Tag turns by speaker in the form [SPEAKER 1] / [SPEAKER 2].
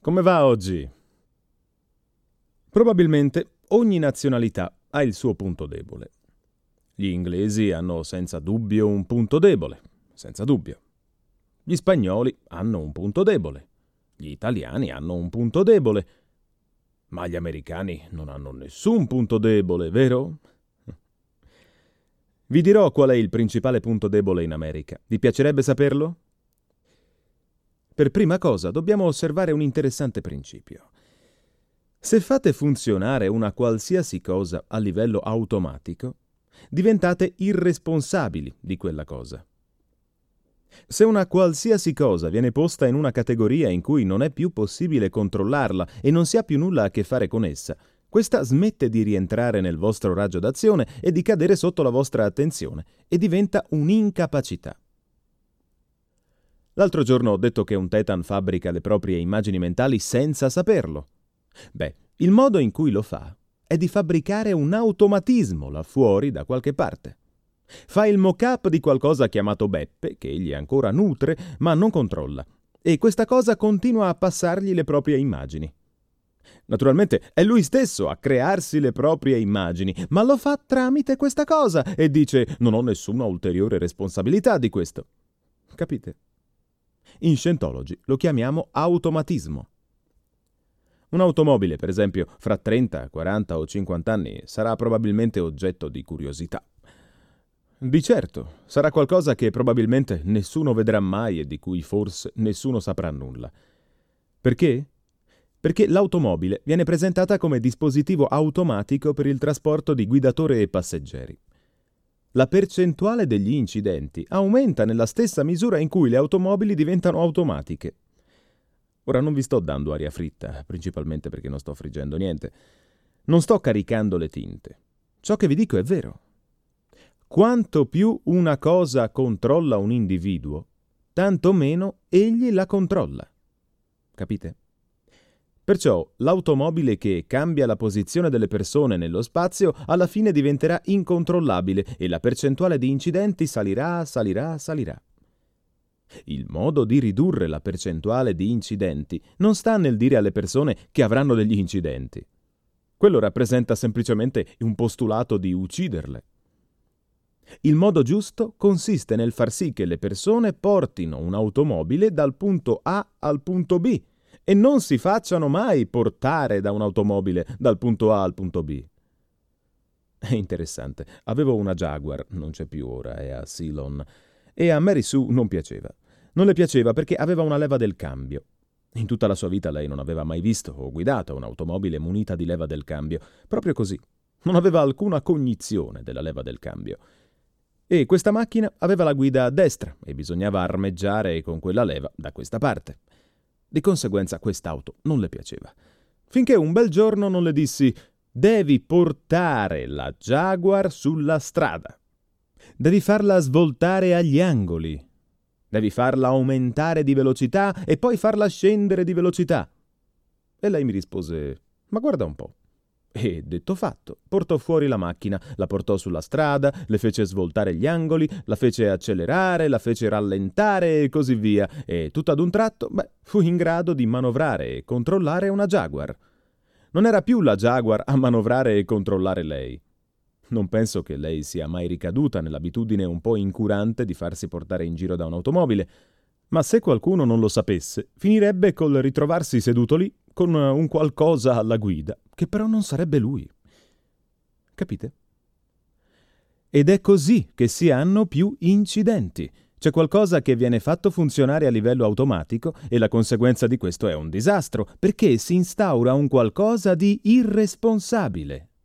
[SPEAKER 1] come va oggi? Probabilmente ogni nazionalità ha il suo punto debole. Gli inglesi hanno senza dubbio un punto debole, senza dubbio. Gli spagnoli hanno un punto debole. Gli italiani hanno un punto debole. Ma gli americani non hanno nessun punto debole, vero? Vi dirò qual è il principale punto debole in America. Vi piacerebbe saperlo? Per prima cosa dobbiamo osservare un interessante principio. Se fate funzionare una qualsiasi cosa a livello automatico, diventate irresponsabili di quella cosa. Se una qualsiasi cosa viene posta in una categoria in cui non è più possibile controllarla e non si ha più nulla a che fare con essa, questa smette di rientrare nel vostro raggio d'azione e di cadere sotto la vostra attenzione e diventa un'incapacità. L'altro giorno ho detto che un Tetan fabbrica le proprie immagini mentali senza saperlo. Beh, il modo in cui lo fa è di fabbricare un automatismo là fuori da qualche parte. Fa il mock-up di qualcosa chiamato Beppe, che egli ancora nutre, ma non controlla, e questa cosa continua a passargli le proprie immagini. Naturalmente è lui stesso a crearsi le proprie immagini, ma lo fa tramite questa cosa e dice: non ho nessuna ulteriore responsabilità di questo. Capite? In Scientology lo chiamiamo automatismo. Un'automobile, per esempio, fra 30, 40 o 50 anni sarà probabilmente oggetto di curiosità. Di certo, sarà qualcosa che probabilmente nessuno vedrà mai e di cui forse nessuno saprà nulla. Perché? Perché l'automobile viene presentata come dispositivo automatico per il trasporto di guidatore e passeggeri. La percentuale degli incidenti aumenta nella stessa misura in cui le automobili diventano automatiche. Ora non vi sto dando aria fritta, principalmente perché non sto friggendo niente. Non sto caricando le tinte. Ciò che vi dico è vero. Quanto più una cosa controlla un individuo, tanto meno egli la controlla. Capite? Perciò l'automobile che cambia la posizione delle persone nello spazio alla fine diventerà incontrollabile e la percentuale di incidenti salirà. Il modo di ridurre la percentuale di incidenti non sta nel dire alle persone che avranno degli incidenti. Quello rappresenta semplicemente un postulato di ucciderle. Il modo giusto consiste nel far sì che le persone portino un'automobile dal punto A al punto B e non si facciano mai portare da un'automobile dal punto A al punto B. È interessante. Avevo una Jaguar, non c'è più ora, è a Ceylon, e a Mary Sue non piaceva. Non le piaceva perché aveva una leva del cambio. In tutta la sua vita lei non aveva mai visto o guidato un'automobile munita di leva del cambio. Proprio così. Non aveva alcuna cognizione della leva del cambio. E questa macchina aveva la guida a destra e bisognava armeggiare con quella leva da questa parte. Di conseguenza quest'auto non le piaceva. Finché un bel giorno non le dissi: devi portare la Jaguar sulla strada. Devi farla svoltare agli angoli. Devi farla aumentare di velocità e poi farla scendere di velocità. E lei mi rispose: ma guarda un po'. E, detto fatto, portò fuori la macchina, la portò sulla strada, le fece svoltare gli angoli, la fece accelerare, la fece rallentare e così via, e tutto ad un tratto, fu in grado di manovrare e controllare una Jaguar. Non era più la Jaguar a manovrare e controllare lei. Non penso che lei sia mai ricaduta nell'abitudine un po' incurante di farsi portare in giro da un'automobile, ma se qualcuno non lo sapesse, finirebbe col ritrovarsi seduto lì con un qualcosa alla guida, che però non sarebbe lui. Capite? Ed è così che si hanno più incidenti. C'è qualcosa che viene fatto funzionare a livello automatico e la conseguenza di questo è un disastro, perché si instaura un qualcosa di irresponsabile.